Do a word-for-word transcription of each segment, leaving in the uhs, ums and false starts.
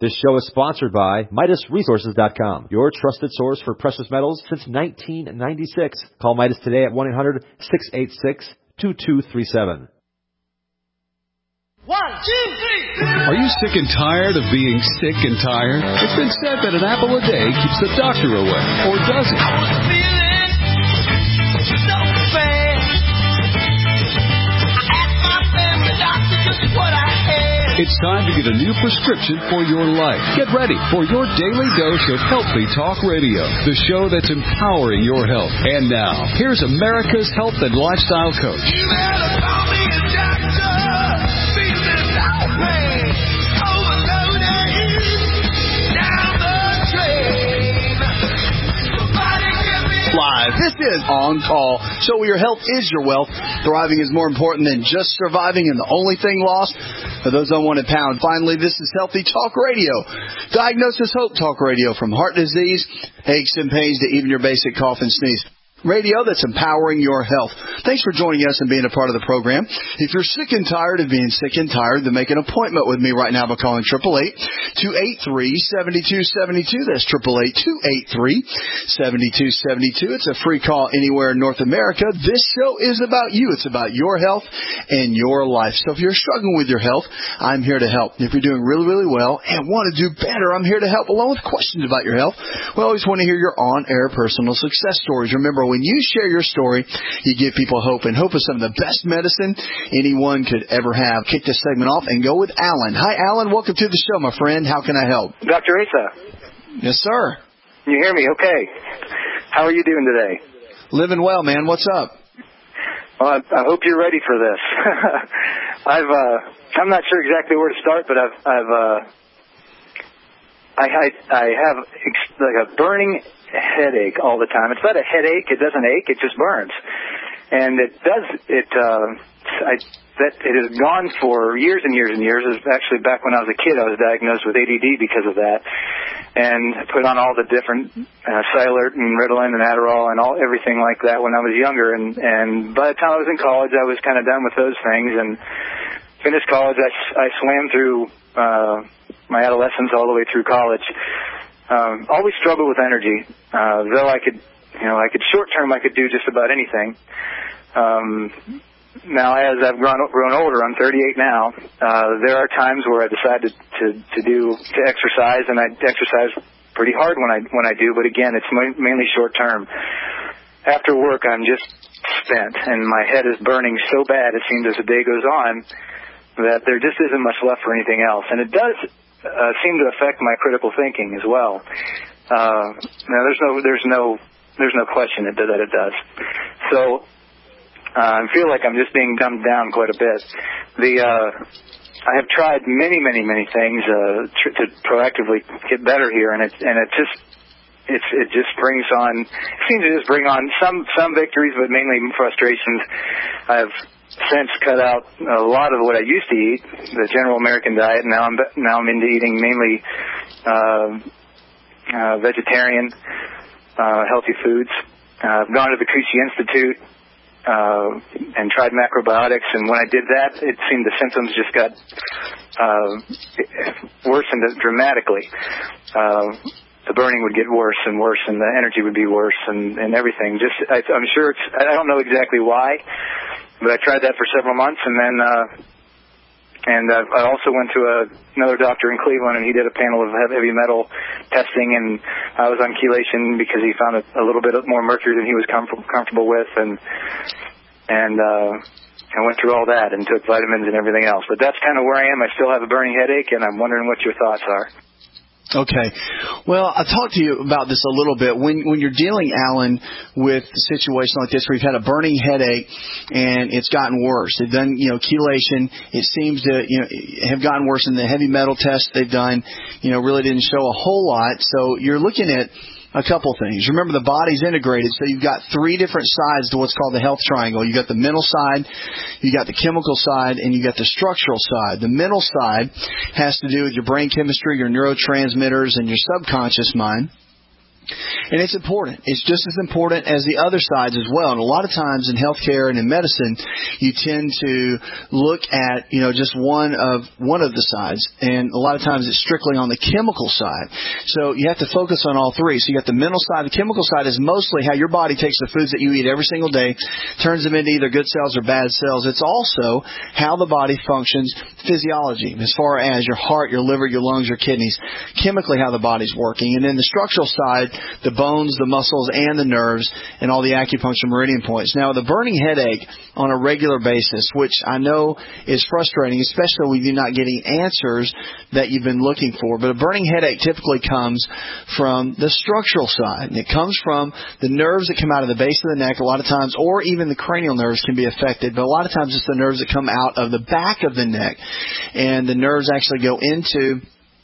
This show is sponsored by Midas Resources dot com, your trusted source for precious metals since nineteen ninety-six. Call Midas today at one eight hundred, six eight six, two two three seven. One, two, three. Are you sick and tired of being sick and tired? It's been said that an apple a day keeps the doctor away. Or does it? I was feeling so bad. I asked my family doctor just what I had. It's time to get a new prescription for your life. Get ready for your daily dose of Healthy Talk Radio, the show that's empowering your health. And now, here's America's health and lifestyle coach. You better call me a doctor. Feeling that way. Overloaded. Down the drain. Somebody give me Live. This is On Call. Show where your health is your wealth. Thriving is more important than just surviving, and the only thing lost for those unwanted pounds. Finally, this is Healthy Talk Radio. Diagnosis Hope Talk Radio, from heart disease, aches and pains, to even your basic cough and sneeze. Radio that's empowering your health. Thanks for joining us and being a part of the program. If you're sick and tired of being sick and tired, then make an appointment with me right now by calling eight eight eight, two eight three, seven two seven two. That's eight eight eight, two eight three, seven two seven two. It's a free call anywhere in North America. This show is about you. It's about your health and your life. So if you're struggling with your health, I'm here to help. If you're doing really, really well and want to do better, I'm here to help, along with questions about your health. We always want to hear your on-air personal success stories. Remember, when you share your story, you give people hope, and hope is some of the best medicine anyone could ever have. Kick this segment off and go with Alan. Hi, Alan. Welcome to the show, my friend. How can I help? Doctor Asa. Yes, sir. You hear me? Okay. How are you doing today? Living well, man. What's up? Well, I, I hope you're ready for this. I've, uh, I'm not sure exactly where to start, but I've, I've, uh, I, I, I have ex- like a burning headache all the time. It's not a headache. It doesn't ache. It just burns. And it does, it, uh, I, that, it has gone for years and years and years. It was actually back when I was a kid, I was diagnosed with A D D because of that. And put on all the different, uh, Cylert and Ritalin and Adderall and all, everything like that when I was younger. And, and by the time I was in college, I was kind of done with those things. And finished college. I, I swam through, uh, my adolescence all the way through college. Um, always struggled with energy, uh, though I could, you know, I could short term, I could do just about anything. Um, now, as I've grown, grown older, I'm thirty-eight now. Uh, there are times where I decide to, to, to do to exercise, and I exercise pretty hard when I when I do. But again, it's mainly short term. After work, I'm just spent, and my head is burning so bad. It seems as the day goes on that there just isn't much left for anything else, and it does. Uh, seem to affect my critical thinking as well. Uh, now, there's no, there's no, there's no question that that it does. So uh, I feel like I'm just being dumbed down quite a bit. The uh, I have tried many, many, many things uh, tr- to proactively get better here, and it and it just it's it just brings on. It seems to just bring on some some victories, but mainly frustrations. I've since cut out a lot of what I used to eat, the general American diet. Now I'm now I'm into eating mainly uh, uh, vegetarian, uh, healthy foods. Uh, I've gone to the Kushi Institute uh, and tried macrobiotics, and when I did that, it seemed the symptoms just got uh, worsened dramatically. Uh, the burning would get worse and worse, and the energy would be worse, and, and everything. Just I, I'm sure it's. I don't know exactly why. But I tried that for several months, and then uh, and uh, I also went to a, another doctor in Cleveland, and he did a panel of heavy metal testing, and I was on chelation because he found a, a little bit more mercury than he was comfortable comfortable with, and and uh, I went through all that and took vitamins and everything else. But that's kind of where I am. I still have a burning headache, and I'm wondering what your thoughts are. Okay. Well, I'll talk to you about this a little bit. When when you're dealing, Alan, with a situation like this where you've had a burning headache and it's gotten worse, they've done, you know, chelation. It seems to, you know, have gotten worse, and the heavy metal tests they've done, you know, really didn't show a whole lot. So you're looking at a couple things. Remember, the body's integrated, so you've got three different sides to what's called the health triangle. You've got the mental side, you got the chemical side, and you got the structural side. The mental side has to do with your brain chemistry, your neurotransmitters, and your subconscious mind. And it's important. It's just as important as the other sides as well. And a lot of times in healthcare and in medicine, you tend to look at, you know, just one of one of the sides. And a lot of times it's strictly on the chemical side. So you have to focus on all three. So you got the mental side. The chemical side is mostly how your body takes the foods that you eat every single day, turns them into either good cells or bad cells. It's also how the body functions, physiology, as far as your heart, your liver, your lungs, your kidneys, chemically how the body's working. And then the structural side, the bones, the muscles, and the nerves, and all the acupuncture meridian points. Now, the burning headache on a regular basis, which I know is frustrating, especially when you're not getting answers that you've been looking for. But a burning headache typically comes from the structural side. And it comes from the nerves that come out of the base of the neck a lot of times, or even the cranial nerves can be affected. But a lot of times it's the nerves that come out of the back of the neck. And the nerves actually go into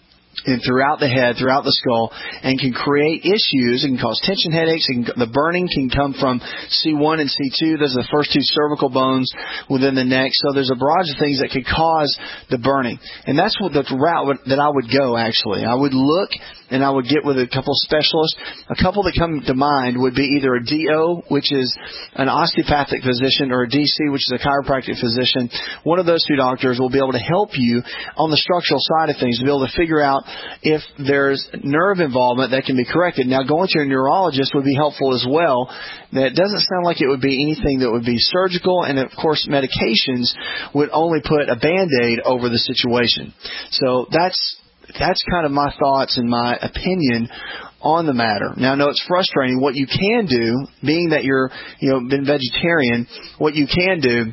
and throughout the head, throughout the skull, and can create issues. It can cause tension headaches. It can, the burning can come from C one and C two. Those are the first two cervical bones within the neck. So there's a barrage of things that could cause the burning. And that's what the route that I would go, actually. I would look and I would get with a couple specialists. A couple that come to mind would be either a D O, which is an osteopathic physician, or a D C, which is a chiropractic physician. One of those two doctors will be able to help you on the structural side of things, to be able to figure out if there's nerve involvement that can be corrected. Now, going to a neurologist would be helpful as well. That doesn't sound like it would be anything that would be surgical, and of course medications would only put a Band-Aid over the situation. So that's That's kind of my thoughts and my opinion on the matter. Now, I know it's frustrating. What you can do, being that you're, you know, been vegetarian, what you can do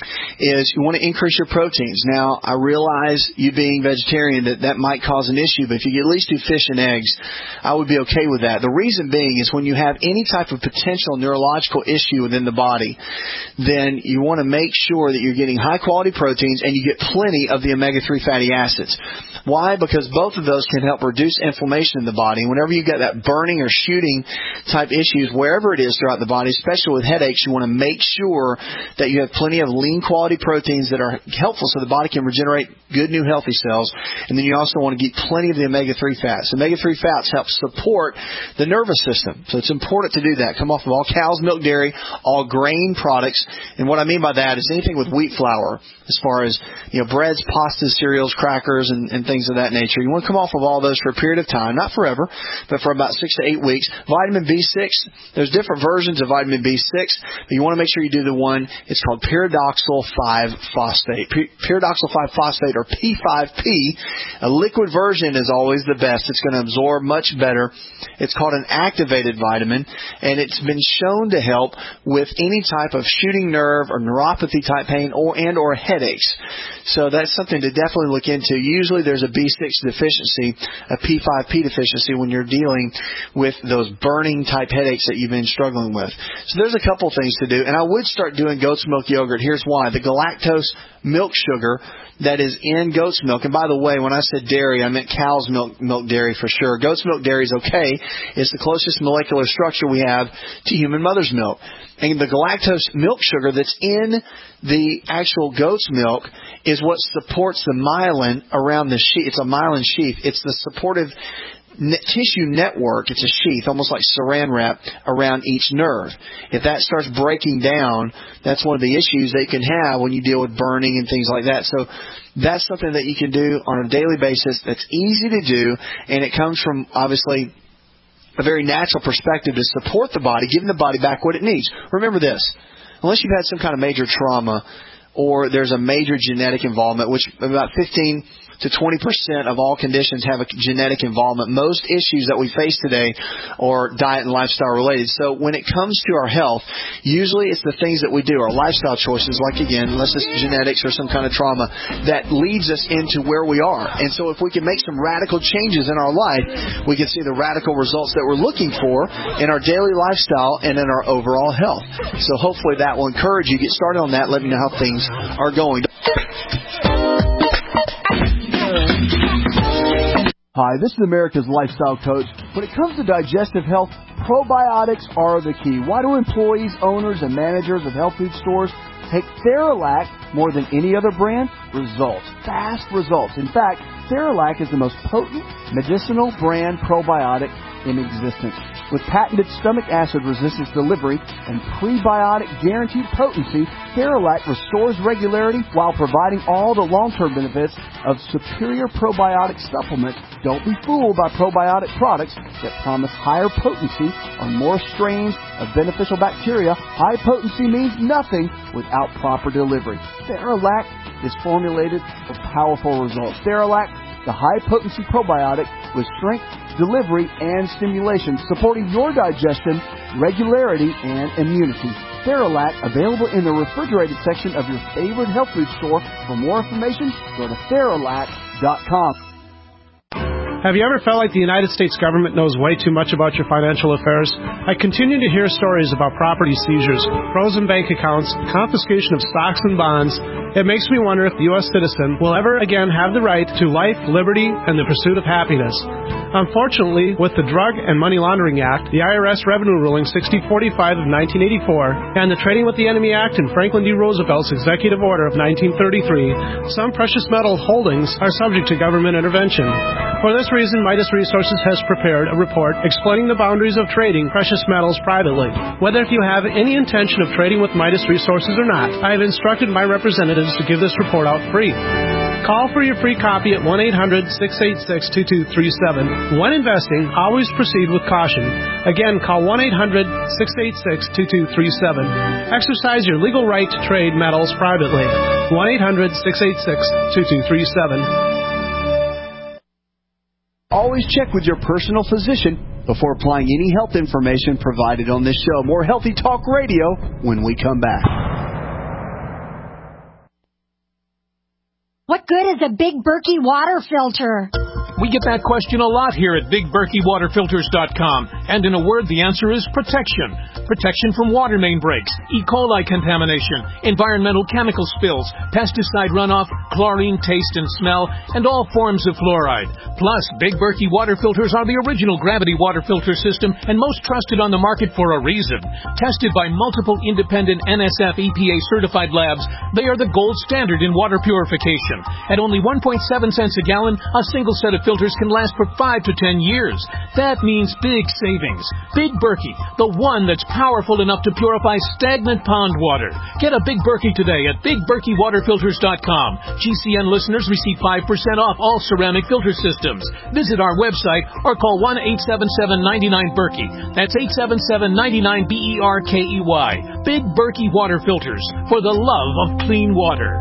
is you want to increase your proteins. Now, I realize you being vegetarian that that might cause an issue, but if you at least do fish and eggs, I would be okay with that. The reason being is when you have any type of potential neurological issue within the body, then you want to make sure that you're getting high-quality proteins and you get plenty of the omega three fatty acids. Why? Because both of those can help reduce inflammation in the body. And whenever you get that burning or shooting type issues, wherever it is throughout the body, especially with headaches, you want to make sure that you have plenty of lean quality proteins that are helpful so the body can regenerate good new healthy cells. And then you also want to get plenty of the omega three fats. Omega three fats help support the nervous system. So it's important to do that. Come off of all cows, milk, dairy, all grain products. And what I mean by that is anything with wheat flour, as far as, you know, breads, pastas, cereals, crackers, and, and things of that nature. You want to come off of all those for a period of time, not forever, but for about six to eight weeks. Vitamin B six, there's different versions of vitamin B six, but you want to make sure you do the one, it's called pyridoxal five phosphate. Pyridoxal five phosphate, or P five P. A liquid version is always the best. It's going to absorb much better. It's called an activated vitamin, and it's been shown to help with any type of shooting nerve or neuropathy type pain or and or headaches. So that's something to definitely look into. Usually there's a B six deficiency, a P five P deficiency when you're dealing with those burning type headaches that you've been struggling with. So there's a couple things to do, and I would start doing goat's milk yogurt. Here's why. The galactose milk sugar that is in goat's milk, and by the way, when I said dairy, I meant cow's milk, milk dairy for sure. Goat's milk dairy is okay. It's the closest molecular structure we have to human mother's milk. And the galactose milk sugar that's in the actual goat's milk is what supports the myelin around the sheath. It's a myelin sheath. It's the supportive ne- tissue network. It's a sheath, almost like saran wrap, around each nerve. If that starts breaking down, that's one of the issues that you can have when you deal with burning and things like that. So that's something that you can do on a daily basis that's easy to do, and it comes from, obviously, a very natural perspective to support the body, giving the body back what it needs. Remember this, unless you've had some kind of major trauma or there's a major genetic involvement, which about fifteen to twenty percent of all conditions have a genetic involvement. Most issues that we face today are diet and lifestyle related. So when it comes to our health, usually it's the things that we do, our lifestyle choices, like again, unless it's genetics or some kind of trauma, that leads us into where we are. And so if we can make some radical changes in our life, we can see the radical results that we're looking for in our daily lifestyle and in our overall health. So hopefully that will encourage you. Get started on that. Let me know how things are going. Hi, this is America's Lifestyle Coach. When it comes to digestive health, probiotics are the key. Why do employees, owners, and managers of health food stores take Theralac more than any other brand? Results. Fast results. In fact, Theralac is the most potent medicinal brand probiotic in existence. With patented stomach acid resistance delivery and prebiotic guaranteed potency, Theralac restores regularity while providing all the long-term benefits of superior probiotic supplements. Don't be fooled by probiotic products that promise higher potency or more strains of beneficial bacteria. High potency means nothing without proper delivery. Theralac is formulated for powerful results. Theralac, the high-potency probiotic with strength, delivery, and stimulation, supporting your digestion, regularity, and immunity. Theralac, available in the refrigerated section of your favorite health food store. For more information, go to Theralac dot com. Have you ever felt like the United States government knows way too much about your financial affairs? I continue to hear stories about property seizures, frozen bank accounts, confiscation of stocks and bonds. It makes me wonder if the U S citizen will ever again have the right to life, liberty, and the pursuit of happiness. Unfortunately, with the Drug and Money Laundering Act, the I R S Revenue Ruling sixty forty-five of nineteen eighty-four, and the Trading with the Enemy Act and Franklin D. Roosevelt's Executive Order of nineteen thirty-three, some precious metal holdings are subject to government intervention. For this reason, Midas Resources has prepared a report explaining the boundaries of trading precious metals privately. Whether if you have any intention of trading with Midas Resources or not, I have instructed my representatives to give this report out free. Call for your free copy at one eight hundred, six eight six, two two three seven. When investing, always proceed with caution. Again, call one eight hundred, six eight six, two two three seven. Exercise your legal right to trade metals privately. one eight hundred, six eight six, two two three seven. Always check with your personal physician before applying any health information provided on this show. More Healthy Talk Radio when we come back. What good is a Big Berkey water filter? We get that question a lot here at Big Berkey Water Filters dot com. And in a word, the answer is protection. Protection from water main breaks, E. coli contamination, environmental chemical spills, pesticide runoff, chlorine taste and smell, and all forms of fluoride. Plus, Big Berkey water filters are the original gravity water filter system and most trusted on the market for a reason. Tested by multiple independent N S F E P A certified labs, they are the gold standard in water purification. At only one point seven cents a gallon, a single set of filters can last for five to ten years. That means big savings. Big Berkey, the one that's powerful enough to purify stagnant pond water. Get a Big Berkey today at Big Berkey Water Filters dot com. G C N listeners receive five percent off all ceramic filter systems. Visit our website or call one eight seven seven, nine nine, Berkey. That's eight seven seven, nine nine, B E R K E Y. Big Berkey Water Filters, for the love of clean water.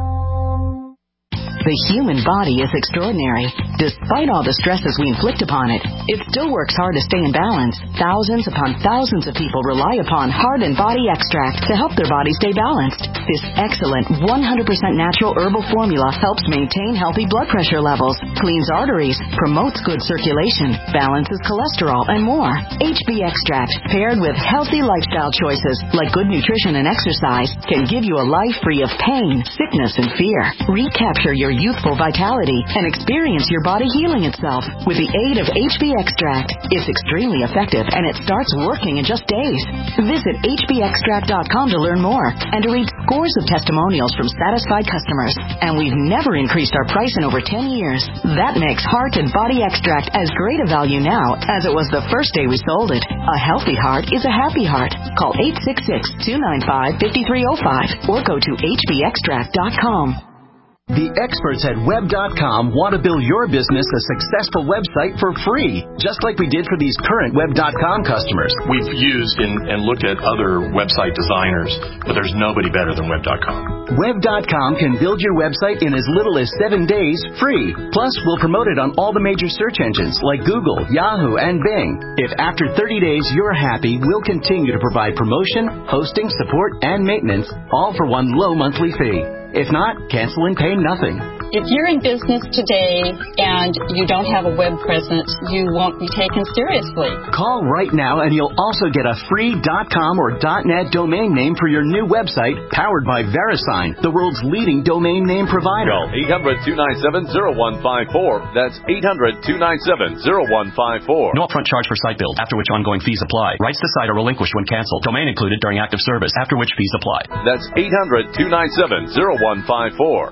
The human body is extraordinary. Despite all the stresses we inflict upon it, it still works hard to stay in balance. Thousands upon thousands of people rely upon Heart and Body Extract to help their body stay balanced. This excellent one hundred percent natural herbal formula helps maintain healthy blood pressure levels, cleans arteries, promotes good circulation, balances cholesterol, and more. H B Extract, paired with healthy lifestyle choices like good nutrition and exercise, can give you a life free of pain, sickness, and fear. Recapture your youthful vitality and experience your body healing itself with the aid of H B Extract. It's extremely effective and it starts working in just days. Visit H B extract dot com to learn more and to read scores of testimonials from satisfied customers. And we've never increased our price in over ten years. That makes Heart and Body Extract as great a value now as it was the first day we sold it. A healthy heart is a happy heart. Call eight six six, two nine five, five three zero five or go to H B extract dot com. The experts at web dot com want to build your business a successful website for free, just like we did for these current web dot com customers. We've used and, and looked at other website designers, but there's nobody better than web dot com. web dot com can build your website in as little as seven days free. Plus, we'll promote it on all the major search engines like Google, Yahoo, and Bing. If after thirty days you're happy, we'll continue to provide promotion, hosting, support, and maintenance, all for one low monthly fee. If not, cancel and pay nothing. If you're in business today and you don't have a web presence, you won't be taken seriously. Call right now and you'll also get a free .com or .net domain name for your new website powered by VeriSign, the world's leading domain name provider. Call eight hundred, two nine seven, zero one five four. That's eight hundred, two nine seven, zero one five four. No upfront charge for site build, after which ongoing fees apply. Rights to site are relinquished when canceled. Domain included during active service, after which fees apply. That's eight hundred, two nine seven, zero one five four.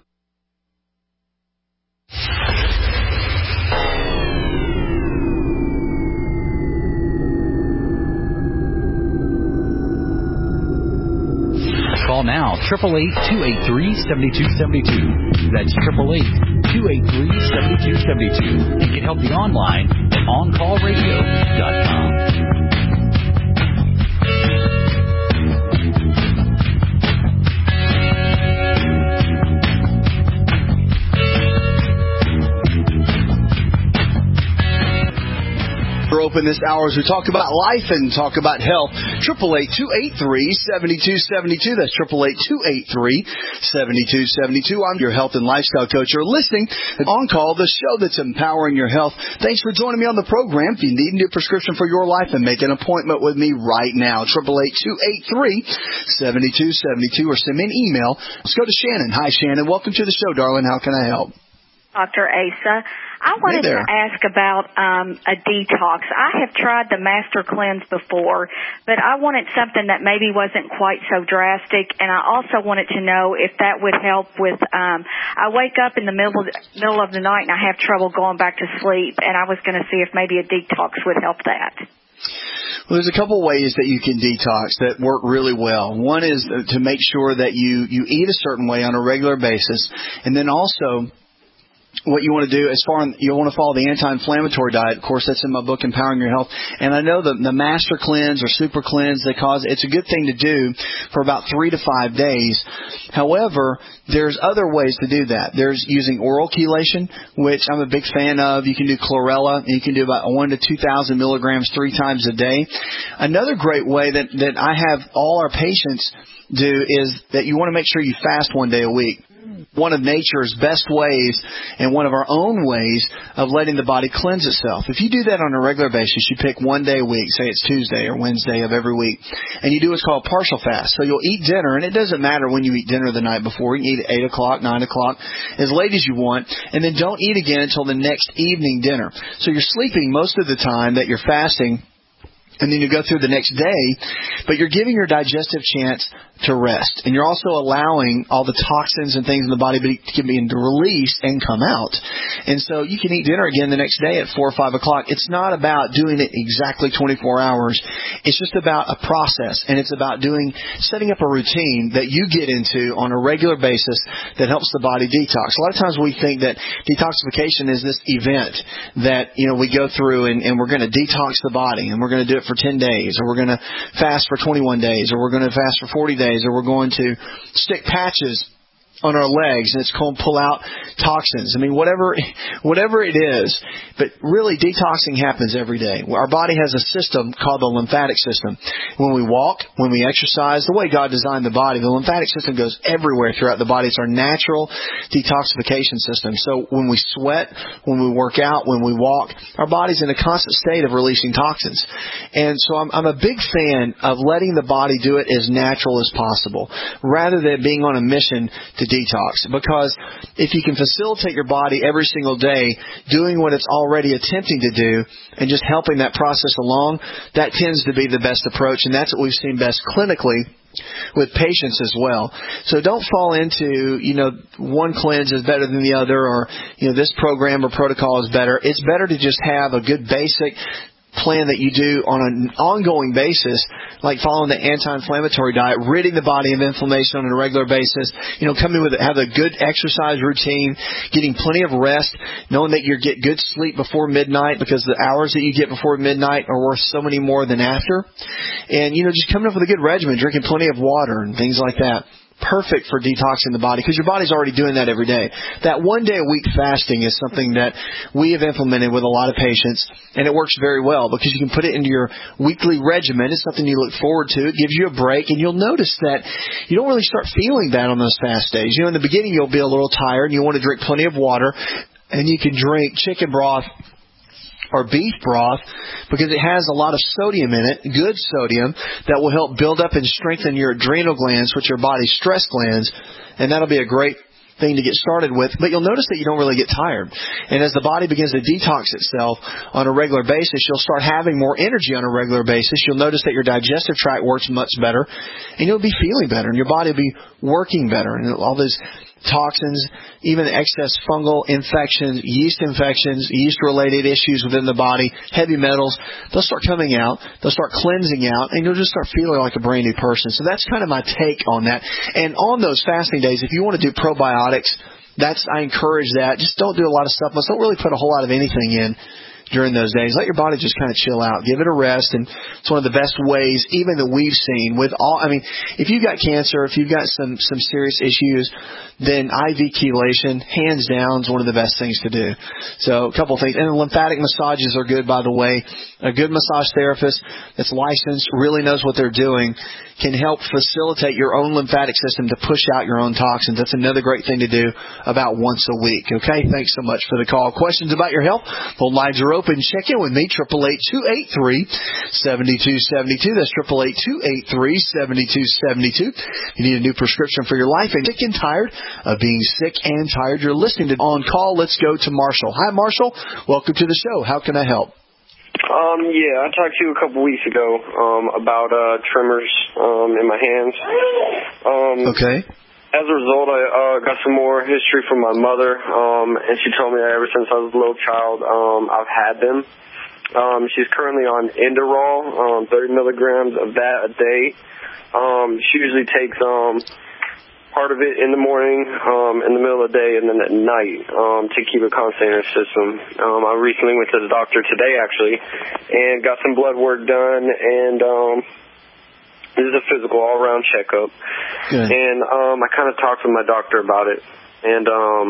eight eight eight, two eight three, seven two seven two. That's eight eight eight, two eight three, seven two seven two. And get help online at on call radio dot com. We're open this hour as we talk about life and talk about health. eight eight eight, two eight three, seven two seven two. That's eight eight eight, two eight three, seven two seven two. I'm your health and lifestyle coach. You're listening to On Call, the show that's empowering your health. Thanks for joining me on the program. If you need a new prescription for your life, then make an appointment with me right now. eight eight eight, two eight three, seven two seven two, or send me an email. Let's go to Shannon. Hi, Shannon. Welcome to the show, darling. How can I help? Doctor Asa, I wanted Hey to there. ask about um, a detox. I have tried the Master Cleanse before, but I wanted something that maybe wasn't quite so drastic, and I also wanted to know if that would help with, um, I wake up in the middle of, middle of the night and I have trouble going back to sleep, and I was going to see if maybe a detox would help that. Well, there's a couple ways that you can detox that work really well. One is to make sure that you, you eat a certain way on a regular basis, and then also what you want to do as far as you want to follow the anti-inflammatory diet. Of course, that's in my book, Empowering Your Health. And I know the, the Master Cleanse or Super Cleanse, they cause it's a good thing to do for about three to five days. However, there's other ways to do that. There's using oral chelation, which I'm a big fan of. You can do chlorella, and you can do about one to two thousand milligrams three times a day. Another great way that that I have all our patients do is that you want to make sure you fast one day a week. One of nature's best ways and one of our own ways of letting the body cleanse itself. If you do that on a regular basis, you pick one day a week, say it's Tuesday or Wednesday of every week, and you do what's called partial fast. So you'll eat dinner, and it doesn't matter when you eat dinner the night before. You can eat at eight o'clock, nine o'clock, as late as you want, and then don't eat again until the next evening dinner. So you're sleeping most of the time that you're fasting, and then you go through the next day, but you're giving your digestive chance to rest. And you're also allowing all the toxins and things in the body to be released and come out. And so you can eat dinner again the next day at four or five o'clock. It's not about doing it exactly twenty-four hours. It's just about a process, and it's about doing setting up a routine that you get into on a regular basis that helps the body detox. A lot of times we think that detoxification is this event that, you know, we go through and, and we're going to detox the body, and we're going to do it for ten days, or we're going to fast for twenty-one days, or we're going to fast for forty days, or we're going to stick patches on our legs, and it's called pull out toxins. I mean, whatever whatever it is, but really detoxing happens every day. Our body has a system called the lymphatic system. When we walk, when we exercise, the way God designed the body, the lymphatic system goes everywhere throughout the body. It's our natural detoxification system. So when we sweat, when we work out, when we walk, our body's in a constant state of releasing toxins. And so I'm, I'm a big fan of letting the body do it as natural as possible, rather than being on a mission to detox. Because if you can facilitate your body every single day doing what it's already attempting to do and just helping that process along, that tends to be the best approach, and that's what we've seen best clinically with patients as well. So don't fall into, you know, one cleanse is better than the other, or, you know, this program or protocol is better. It's better to just have a good basic plan that you do on an ongoing basis, like following the anti-inflammatory diet, ridding the body of inflammation on a regular basis, you know, coming with it, have a good exercise routine, getting plenty of rest, knowing that you get good sleep before midnight, because the hours that you get before midnight are worth so many more than after. And, you know, just coming up with a good regimen, drinking plenty of water and things like that. Perfect for detoxing the body, because your body's already doing that every day. That one day a week fasting is something that we have implemented with a lot of patients, and it works very well because you can put it into your weekly regimen. It's something you look forward to. It gives you a break, and you'll notice that you don't really start feeling bad on those fast days. You know, in the beginning you'll be a little tired, and you want to drink plenty of water, and you can drink chicken broth or beef broth, because it has a lot of sodium in it, good sodium, that will help build up and strengthen your adrenal glands, which are body's stress glands, and that'll be a great thing to get started with. But you'll notice that you don't really get tired. And as the body begins to detox itself on a regular basis, you'll start having more energy on a regular basis. You'll notice that your digestive tract works much better, and you'll be feeling better, and your body will be working better, and all those toxins, even excess fungal infections, yeast infections, yeast-related issues within the body, heavy metals, they'll start coming out, they'll start cleansing out, and you'll just start feeling like a brand new person. So that's kind of my take on that. And on those fasting days, if you want to do probiotics, that's I encourage that. Just don't do a lot of supplements. Don't really put a whole lot of anything in during those days. Let your body just kind of chill out. Give it a rest, and it's one of the best ways, even that we've seen with all, I mean, if you've got cancer, if you've got some, some serious issues, then I V chelation, hands down, is one of the best things to do. So a couple of things. And lymphatic massages are good, by the way. A good massage therapist that's licensed, really knows what they're doing, can help facilitate your own lymphatic system to push out your own toxins. That's another great thing to do about once a week. Okay, thanks so much for the call. Questions about your health? Phone lines are open. Check in with me, eight eight eight, two eight three, seven two seven two. That's eight eight eight, two eight three, seven two seven two. You need a new prescription for your life and sick and tired of being sick and tired. You're listening to On Call. Let's go to Marshall. Hi, Marshall. Welcome to the show. How can I help? Um, yeah, I talked to you a couple weeks ago um, about uh, tremors um, in my hands. Um, okay. As a result, I uh, got some more history from my mother, um, and she told me that ever since I was a little child, um, I've had them. Um, she's currently on Inderol, um, thirty milligrams of that a day. Um, she usually takes um, part of it in the morning, um, in the middle of the day, and then at night um, to keep it constant in her system. Um, I recently went to the doctor today, actually, and got some blood work done, and um, this is a physical all-around checkup. Good. And um, I kind of talked with my doctor about it, and um,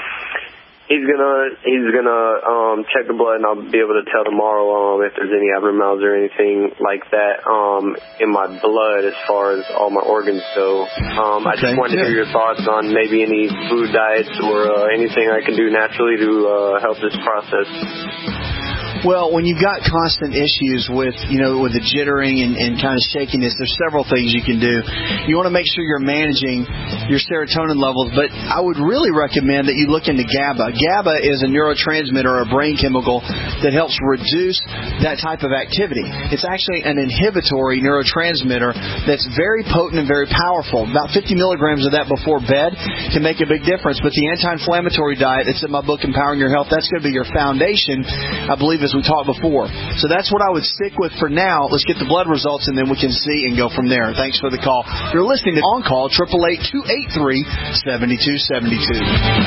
he's gonna he's gonna um, check the blood, and I'll be able to tell tomorrow um, if there's any abnormalities or anything like that um, in my blood as far as all my organs go. Um, I Okay, just wanted to good. hear your thoughts on maybe any food diets or uh, anything I can do naturally to uh, help this process. Well, when you've got constant issues with, you know, with the jittering and, and kind of shakiness, there's several things you can do. You want to make sure you're managing your serotonin levels, but I would really recommend that you look into GABA. GABA is a neurotransmitter or a brain chemical that helps reduce that type of activity. It's actually an inhibitory neurotransmitter that's very potent and very powerful. About fifty milligrams of that before bed can make a big difference, but the anti-inflammatory diet that's in my book, Empowering Your Health, that's going to be your foundation, I believe, as we talked before. So that's what I would stick with for now. Let's get the blood results, and then we can see and go from there. Thanks for the call. You're listening to On Call, eight eight eight, two eight three, seven two seven two.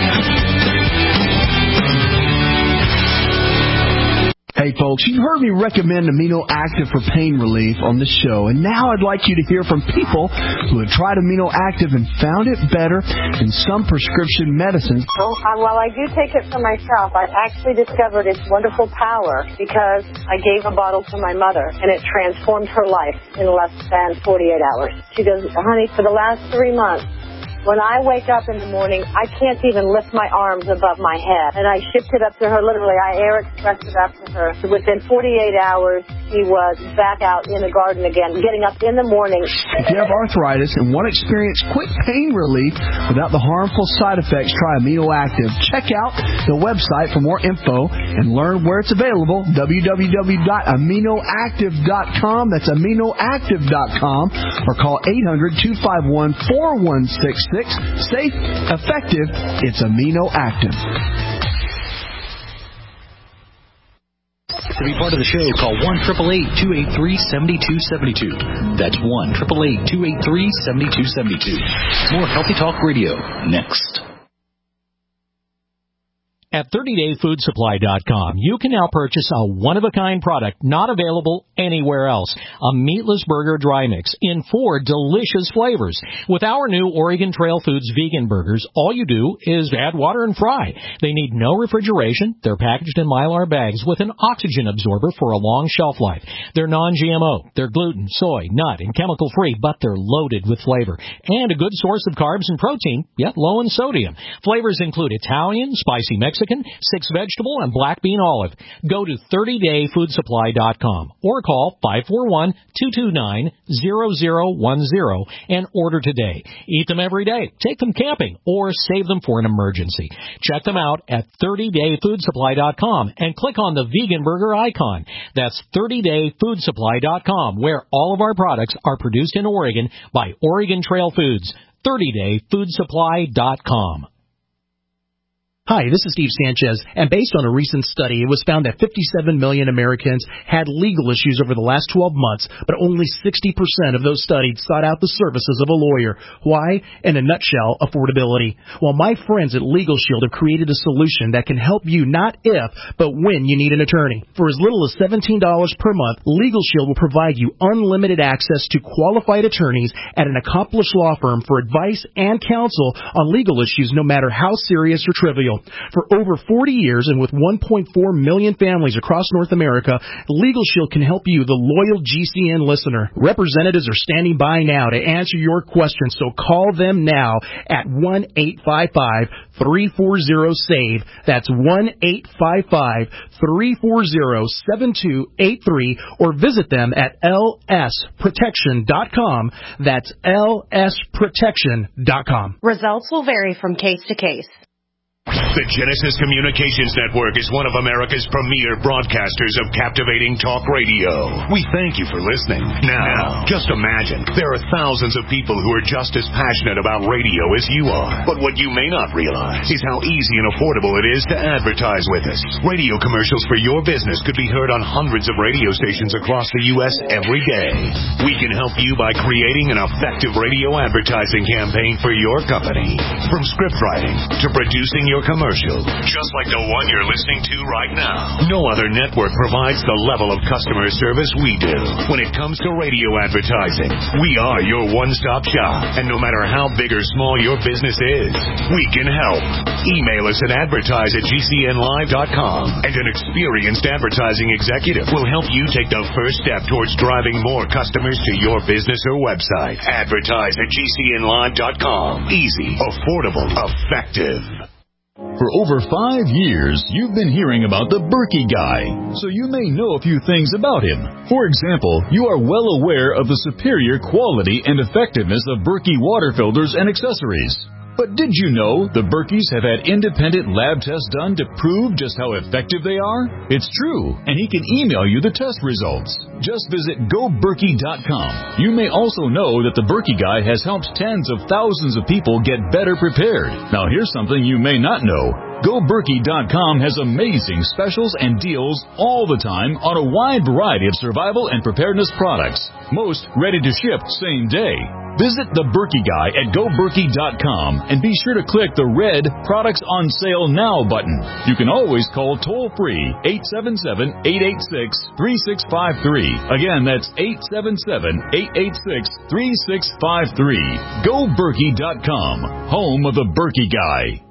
Hey folks, you heard me recommend Amino Active for pain relief on the show, and now I'd like you to hear from people who have tried Amino Active and found it better than some prescription medicines. Well, uh, while I do take it for myself, I actually discovered its wonderful power because I gave a bottle to my mother, and it transformed her life in less than forty-eight hours. She goes, honey, for the last three months, when I wake up in the morning, I can't even lift my arms above my head. And I shipped it up to her, literally, I air expressed it up to her. So within forty-eight hours, she was back out in the garden again, getting up in the morning. If you have arthritis and want to experience quick pain relief without the harmful side effects, try Amino Active. Check out the website for more info and learn where it's available, w w w dot amino active dot com. That's amino active dot com. Or call eight hundred, two five one, four one six six. Safe, effective, it's Amino Active. To be part of the show, call one eight eight eight, two eight three, seven two seven two. That's one eight eight eight, two eight three, seven two seven two. More Healthy Talk Radio next. At thirty day food supply dot com, you can now purchase a one-of-a-kind product not available anywhere else. A meatless burger dry mix in four delicious flavors. With our new Oregon Trail Foods vegan burgers, all you do is add water and fry. They need no refrigeration. They're packaged in Mylar bags with an oxygen absorber for a long shelf life. They're non G M O. They're gluten, soy, nut, and chemical-free, but they're loaded with flavor. And a good source of carbs and protein, yet low in sodium. Flavors include Italian, spicy Mexican, six vegetable, and black bean olive. Go to thirty day food supply dot com or call five four one, two two nine, zero zero one zero and order today. Eat them every day, take them camping, or save them for an emergency. Check them out at thirty day food supply dot com and click on the vegan burger icon. That's thirty day food supply dot com, where all of our products are produced in Oregon by Oregon Trail Foods. thirty day food supply dot com. Hi, this is Steve Sanchez, and based on a recent study, it was found that fifty-seven million Americans had legal issues over the last twelve months, but only sixty percent of those studied sought out the services of a lawyer. Why? In a nutshell, affordability. Well, my friends at Legal Shield have created a solution that can help you not if, but when you need an attorney. For as little as seventeen dollars per month, Legal Shield will provide you unlimited access to qualified attorneys at an accomplished law firm for advice and counsel on legal issues, no matter how serious or trivial. For over forty years and with one point four million families across North America, Legal Shield can help you, the loyal G C N listener. Representatives are standing by now to answer your questions, so call them now at one eight five five, three four zero, SAVE. That's one eight five five, three four zero, seven two eight three, or visit them at L S protection dot com. That's L S protection dot com. Results will vary from case to case. The Genesis Communications Network is one of America's premier broadcasters of captivating talk radio. We thank you for listening. Now, just imagine, there are thousands of people who are just as passionate about radio as you are. But what you may not realize is how easy and affordable it is to advertise with us. Radio commercials for your business could be heard on hundreds of radio stations across the U S every day. We can help you by creating an effective radio advertising campaign for your company. From script writing to producing your commercial, just like the one you're listening to right now. No other network provides the level of customer service we do. When it comes to radio advertising, we are your one-stop shop. And no matter how big or small your business is, we can help. Email us at advertise at G C N live dot com, and an experienced advertising executive will help you take the first step towards driving more customers to your business or website. Advertise at G C N live dot com. Easy, affordable, effective. For over five years, you've been hearing about the Berkey Guy, so you may know a few things about him. For example, you are well aware of the superior quality and effectiveness of Berkey water filters and accessories. But did you know the Berkeys have had independent lab tests done to prove just how effective they are? It's true, and he can email you the test results. Just visit go berkey dot com. You may also know that the Berkey Guy has helped tens of thousands of people get better prepared. Now here's something you may not know. go berkey dot com has amazing specials and deals all the time on a wide variety of survival and preparedness products. Most ready to ship same day. Visit the Berkey Guy at go berkey dot com and be sure to click the red Products on Sale Now button. You can always call toll-free eight seven seven, eight eight six, three six five three. Again, that's eight seven seven, eight eight six, three six five three. go berkey dot com, home of the Berkey Guy.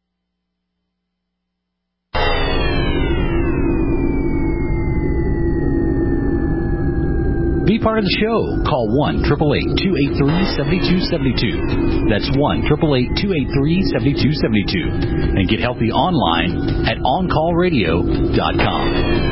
Be part of the show. Call one, eight eight eight, two eight three, seven two seven two. That's one, eight eight eight, two eight three, seven two seven two. And get healthy online at on call radio dot com.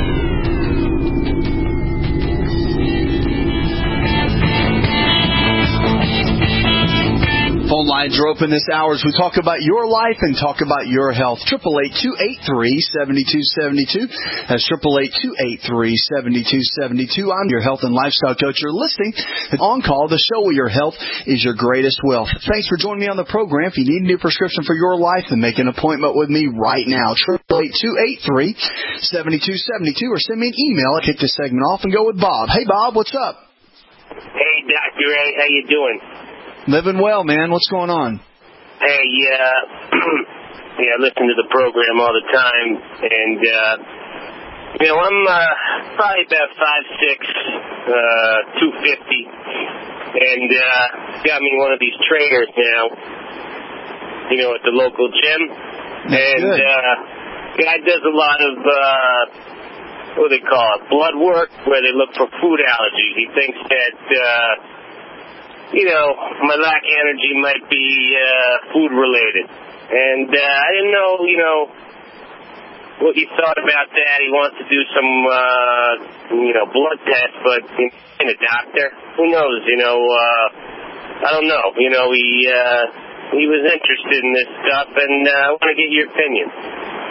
Phone lines are open this hour as we talk about your life and talk about your health. eight eight eight, two eight three, seven two seven two. That's eight eight eight, two eight three, seven two seven two. I'm your health and lifestyle coach. You're listening On Call, the show where your health is your greatest wealth. Thanks for joining me on the program. If you need a new prescription for your life, then make an appointment with me right now. eight eight eight, two eight three, seven two seven two, or send me an email. I'll kick this segment off and go with Bob. Hey, Bob, what's up? Hey, Doctor A, how you doing? Living well, man. What's going on? Hey, uh, yeah, I listen to the program all the time, and, uh, you know, I'm uh, probably about five six, uh, two fifty, and uh, got me one of these trainers now, you know, at the local gym, and uh, guy does a lot of, uh, what do they call it, blood work, where they look for food allergies. He thinks that, uh, you know, my lack of energy might be uh, food-related. And uh, I didn't know, you know, what you thought about that. He wants to do some, uh, you know, blood tests, but in a doctor, who knows, you know, uh, I don't know. You know, he uh, he was interested in this stuff, and uh, I want to get your opinion.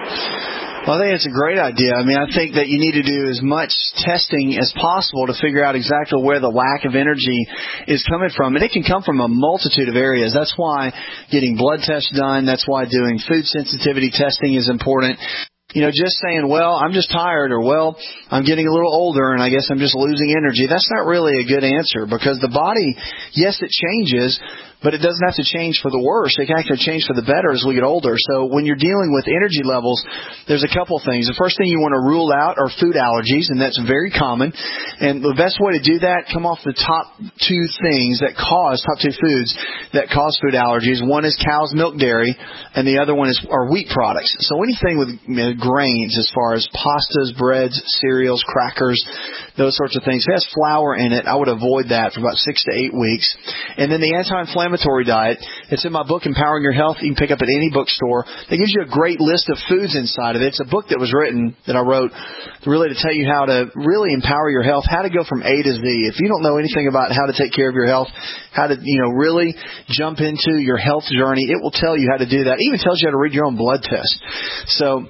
Well, I think it's a great idea. I mean, I think that you need to do as much testing as possible to figure out exactly where the lack of energy is coming from. And it can come from a multitude of areas. That's why getting blood tests done, that's why doing food sensitivity testing is important. You know, just saying, well, I'm just tired, or, well, I'm getting a little older and I guess I'm just losing energy, that's not really a good answer, because the body, yes, it changes, but it doesn't have to change for the worse. It can actually change for the better as we get older. So when you're dealing with energy levels, there's a couple things. The first thing you want to rule out are food allergies, and that's very common. And the best way to do that, come off the top two things that cause, top two foods that cause food allergies. One is cow's milk dairy, and the other one is are wheat products. So anything with you know, grains, as far as pastas, breads, cereals, crackers, those sorts of things. If it has flour in it, I would avoid that for about six to eight weeks. And then the anti-inflammatory diet, it's in my book, Empowering Your Health. You can pick up at any bookstore. It gives you a great list of foods inside of it. It's a book that was written, that I wrote, really to tell you how to really empower your health, how to go from A to Z. If you don't know anything about how to take care of your health, how to, you know, really jump into your health journey, it will tell you how to do that. It even tells you how to read your own blood test. So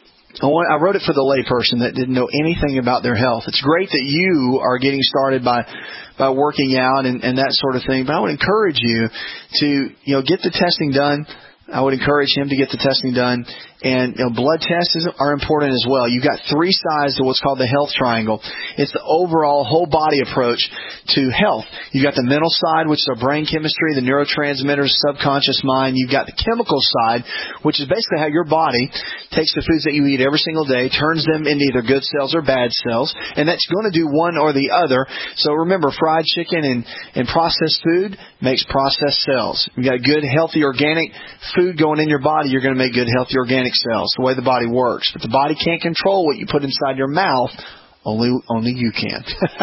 I wrote it for the layperson that didn't know anything about their health. It's great that you are getting started by by working out and, and that sort of thing, but I would encourage you to, you know, get the testing done. I would encourage him to get the testing done. And you know, blood tests are important as well. You've got three sides to what's called the health triangle. It's the overall whole body approach to health. You've got the mental side, which is our brain chemistry, the neurotransmitters, subconscious mind. You've got the chemical side, which is basically how your body takes the foods that you eat every single day, turns them into either good cells or bad cells, and that's going to do one or the other. So remember, fried chicken and, and processed food makes processed cells. You've got good, healthy, organic food going in your body, you're going to make good, healthy, organic cells, the way the body works. But the body can't control what you put inside your mouth. Only only you can.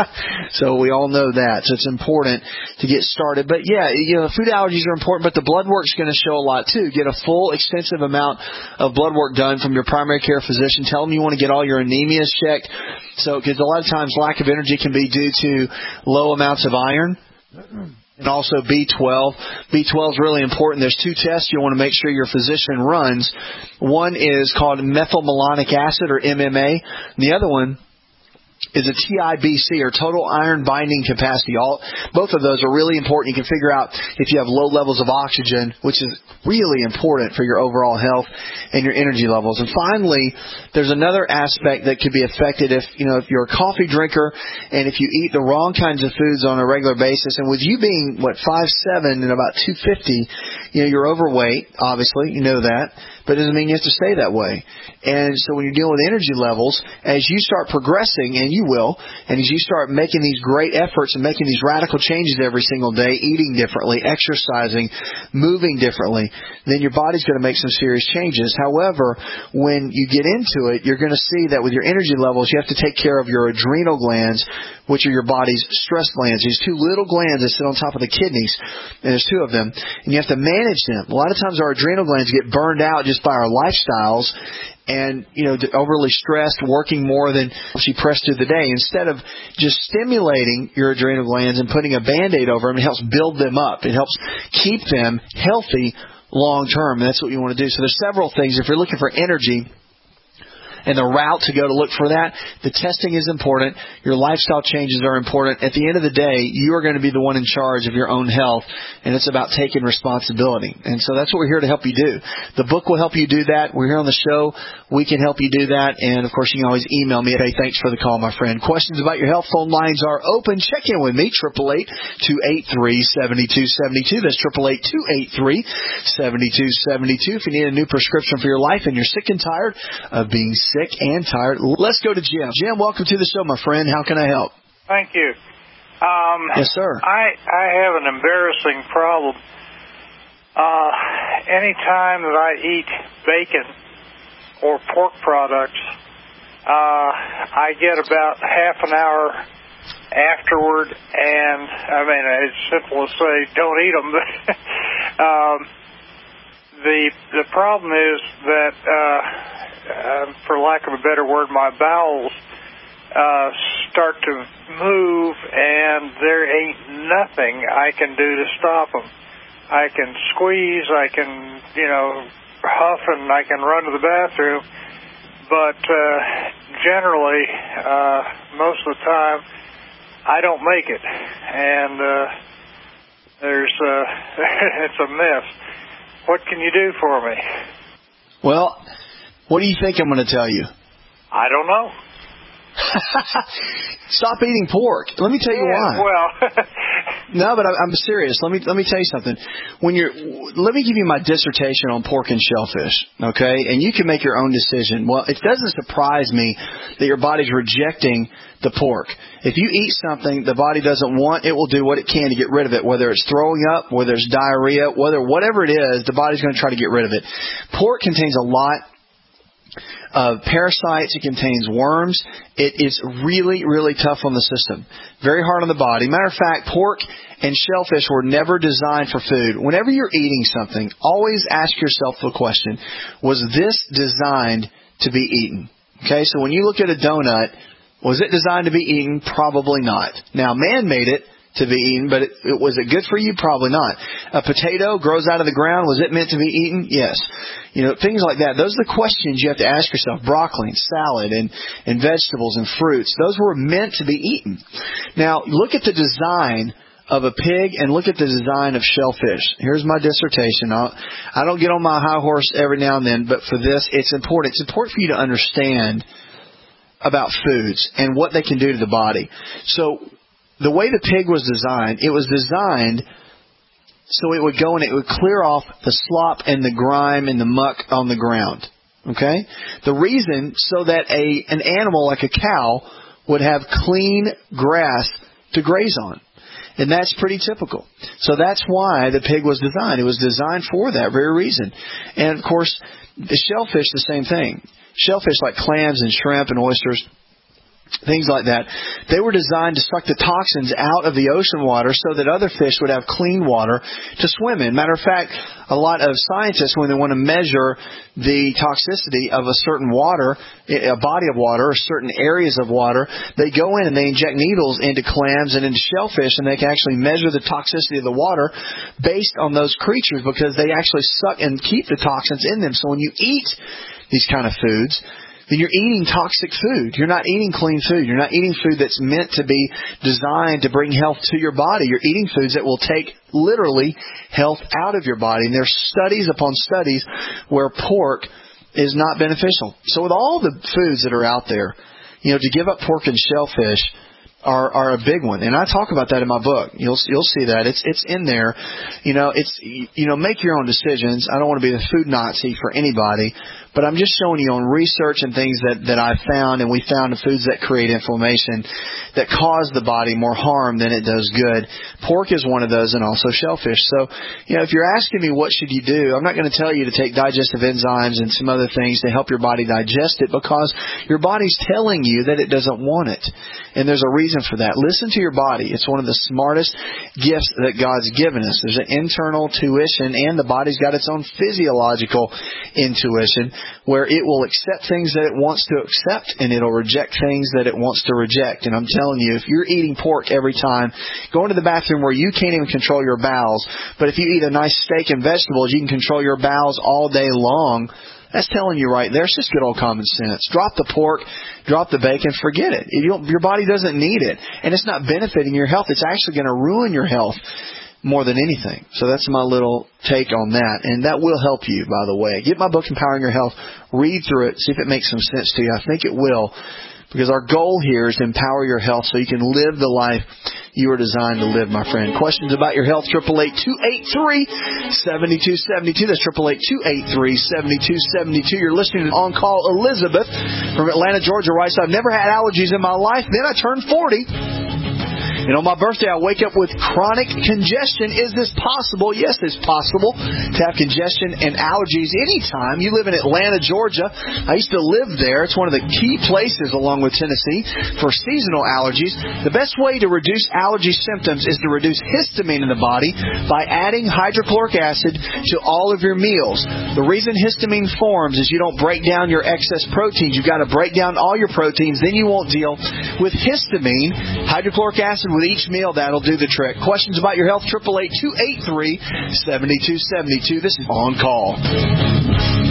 So we all know that. So it's important to get started. But yeah, you know, food allergies are important, but the blood work's going to show a lot too. Get a full, extensive amount of blood work done from your primary care physician. Tell them you want to get all your anemias checked. So, because a lot of times lack of energy can be due to low amounts of iron. And also B twelve. B twelve is really important. There's two tests you want to make sure your physician runs. One is called methylmalonic acid, or M M A. And the other one is a T I B C, or total iron binding capacity. All both of those are really important. You can figure out if you have low levels of oxygen, which is really important for your overall health and your energy levels. And finally, there's another aspect that could be affected if, you know, if you're a coffee drinker and if you eat the wrong kinds of foods on a regular basis. And with you being, what, five seven and about two fifty, you know, you're overweight, obviously, you know that, but it doesn't mean you have to stay that way. And so when you're dealing with energy levels, as you start progressing, and you will, and as you start making these great efforts and making these radical changes every single day, eating differently, exercising, moving differently, then your body's going to make some serious changes. However, when you get into it, you're going to see that with your energy levels, you have to take care of your adrenal glands, which are your body's stress glands. These two little glands that sit on top of the kidneys, and there's two of them, and you have to manage them. A lot of times our adrenal glands get burned out just by our lifestyles, and, you know, overly stressed, working more than she pressed through the day. Instead of just stimulating your adrenal glands and putting a Band-Aid over them, it helps build them up. It helps keep them healthy long term. And that's what you want to do. So there's several things. If you're looking for energy and the route to go to look for that, the testing is important. Your lifestyle changes are important. At the end of the day, you are going to be the one in charge of your own health, and it's about taking responsibility. And so that's what we're here to help you do. The book will help you do that. We're here on the show. We can help you do that. And, of course, you can always email me. Hey, thanks for the call, my friend. Questions about your health, phone lines are open. Check in with me, eight eight eight, two eight three, seven two seven two. That's eight eight eight, two eight three, seven two seven two. If you need a new prescription for your life and you're sick and tired of being sick, Sick and tired. Let's go to Jim. Jim, welcome to the show, my friend. How can I help? Thank you. Um, yes, sir. I I have an embarrassing problem. Uh, anytime that I eat bacon or pork products, uh, I get about half an hour afterward, and I mean it's simple to say don't eat them. But um, the the problem is that. Uh, Uh, for lack of a better word, my bowels uh, start to move, and there ain't nothing I can do to stop them. I can squeeze, I can, you know, huffing, I can run to the bathroom. But uh, generally, uh, most of the time, I don't make it. And uh, there's uh, it's a mess. What can you do for me? Well, what do you think I'm going to tell you? I don't know. Stop eating pork. Let me tell you yeah, why. Well, no, but I'm serious. Let me let me tell you something. When you're, let me give you my dissertation on pork and shellfish, okay? And you can make your own decision. Well, it doesn't surprise me that your body's rejecting the pork. If you eat something the body doesn't want, it will do what it can to get rid of it. Whether it's throwing up, whether it's diarrhea, whether whatever it is, the body's going to try to get rid of it. Pork contains a lot of parasites. It contains worms. It is really, really tough on the system. Very hard on the body. Matter of fact, pork and shellfish were never designed for food. Whenever you're eating something, always ask yourself the question, was this designed to be eaten? Okay, so when you look at a donut, was it designed to be eaten? Probably not. Now, man made it to be eaten, but it, it, was it good for you? Probably not. A potato grows out of the ground. Was it meant to be eaten? Yes. You know, things like that. Those are the questions you have to ask yourself. Broccoli, and salad, and, and vegetables and fruits. Those were meant to be eaten. Now, look at the design of a pig and look at the design of shellfish. Here's my dissertation. I'll, I don't get on my high horse every now and then, but for this, it's important. It's important for you to understand about foods and what they can do to the body. So, the way the pig was designed, it was designed so it would go and it would clear off the slop and the grime and the muck on the ground. Okay? The reason, so that a an animal like a cow would have clean grass to graze on. And that's pretty typical. So that's why the pig was designed. It was designed for that very reason. And, of course, the shellfish, the same thing. Shellfish like clams and shrimp and oysters, things like that, they were designed to suck the toxins out of the ocean water so that other fish would have clean water to swim in. Matter of fact, a lot of scientists, when they want to measure the toxicity of a certain water, a body of water, or certain areas of water, they go in and they inject needles into clams and into shellfish, and they can actually measure the toxicity of the water based on those creatures because they actually suck and keep the toxins in them. So when you eat these kind of foods, then you're eating toxic food. You're not eating clean food. You're not eating food that's meant to be designed to bring health to your body. You're eating foods that will take, literally, health out of your body. And there's studies upon studies where pork is not beneficial. So with all the foods that are out there, you know, to give up pork and shellfish are are a big one. And I talk about that in my book. You'll you'll see that. It's it's in there. You know, it's you know, make your own decisions. I don't want to be the food Nazi for anybody, but I'm just showing you on research and things that, that I found, and we found the foods that create inflammation, that cause the body more harm than it does good. Pork is one of those, and also shellfish. So, you know, if you're asking me what should you do, I'm not going to tell you to take digestive enzymes and some other things to help your body digest it, because your body's telling you that it doesn't want it. And there's a reason for that. Listen to your body. It's one of the smartest gifts that God's given us. There's an internal tuition, and the body's got its own physiological intuition, where it will accept things that it wants to accept, and it'll reject things that it wants to reject. And I'm telling you, if you're eating pork every time, going to the bathroom where you can't even control your bowels, but if you eat a nice steak and vegetables, you can control your bowels all day long, that's telling you right there. It's just good old common sense. Drop the pork, drop the bacon, forget it. You don't, your body doesn't need it, and it's not benefiting your health. It's actually going to ruin your health more than anything. So that's my little take on that. And that will help you, by the way. Get my book, Empowering Your Health. Read through it. See if it makes some sense to you. I think it will. Because our goal here is to empower your health so you can live the life you were designed to live, my friend. Questions about your health, eight eight eight, two eight three, seven two seven two. That's eight eight eight, two eight three, seven two seven two. You're listening to On Call. Elizabeth from Atlanta, Georgia writes, I've never had allergies in my life. Then I turned forty. And on my birthday, I wake up with chronic congestion. Is this possible? Yes, it's possible to have congestion and allergies anytime. You live in Atlanta, Georgia. I used to live there. It's one of the key places, along with Tennessee, for seasonal allergies. The best way to reduce allergy symptoms is to reduce histamine in the body by adding hydrochloric acid to all of your meals. The reason histamine forms is you don't break down your excess proteins. You've got to break down all your proteins. Then you won't deal with histamine. Hydrochloric acid with each meal, that'll do the trick. Questions about your health, eight eight eight, two eight three, seven two seven two. This is On Call.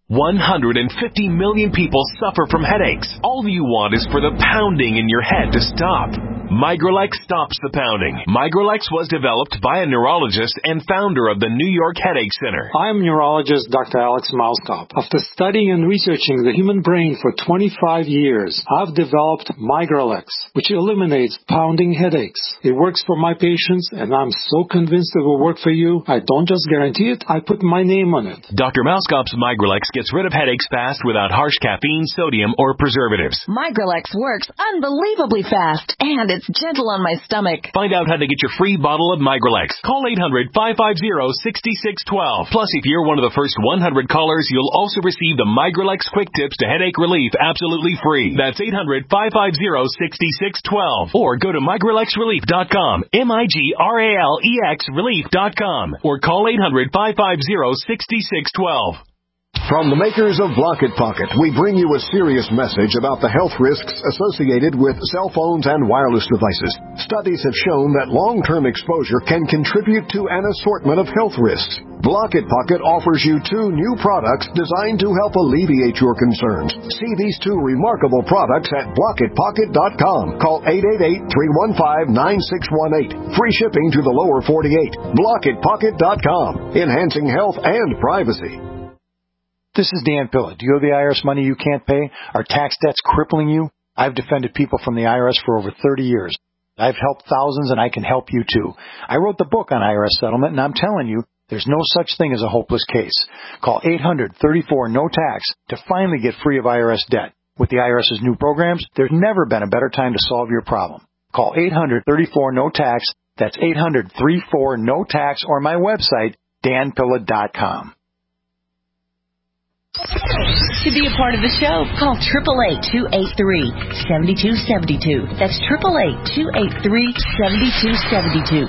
one hundred fifty million people suffer from headaches. All you want is for the pounding in your head to stop. Migralex stops the pounding. Migralex was developed by a neurologist and founder of the New York Headache Center. I'm neurologist Doctor Alex Mauskop. After studying and researching the human brain for twenty-five years, I've developed Migralex, which eliminates pounding headaches. It works for my patients, and I'm so convinced it will work for you. I don't just guarantee it, I put my name on it. Doctor Mauskop's Migralex gets rid of headaches fast without harsh caffeine, sodium, or preservatives. Migralex works unbelievably fast, and it's gentle on my stomach. Find out how to get your free bottle of Migralex. Call eight hundred, five five zero, six six one two. Plus, if you're one of the first one hundred callers, you'll also receive the Migralex Quick Tips to Headache Relief absolutely free. That's eight hundred, five five zero, six six one two. Or go to migralex relief dot com, M I G R A L E X relief dot com. Or call eight hundred, five five zero, six six one two. From the makers of Block It Pocket, we bring you a serious message about the health risks associated with cell phones and wireless devices. Studies have shown that long-term exposure can contribute to an assortment of health risks. Block It Pocket offers you two new products designed to help alleviate your concerns. See these two remarkable products at block it pocket dot com. Call eight eight eight, three one five, nine six one eight. Free shipping to the lower forty-eight. block it pocket dot com. Enhancing health and privacy. This is Dan Pilla. Do you owe the I R S money you can't pay? Are tax debts crippling you? I've defended people from the I R S for over thirty years. I've helped thousands, and I can help you too. I wrote the book on I R S settlement, and I'm telling you, there's no such thing as a hopeless case. Call eight hundred, thirty-four, no tax to finally get free of I R S debt. With the IRS's new programs, there's never been a better time to solve your problem. Call eight hundred, thirty-four, no tax. That's eight hundred, thirty-four, no tax, or my website, dan pilla dot com. To be a part of the show, call eight eight eight, two eight three, seven two seven two. That's eight eight eight, two eight three, seven two seven two.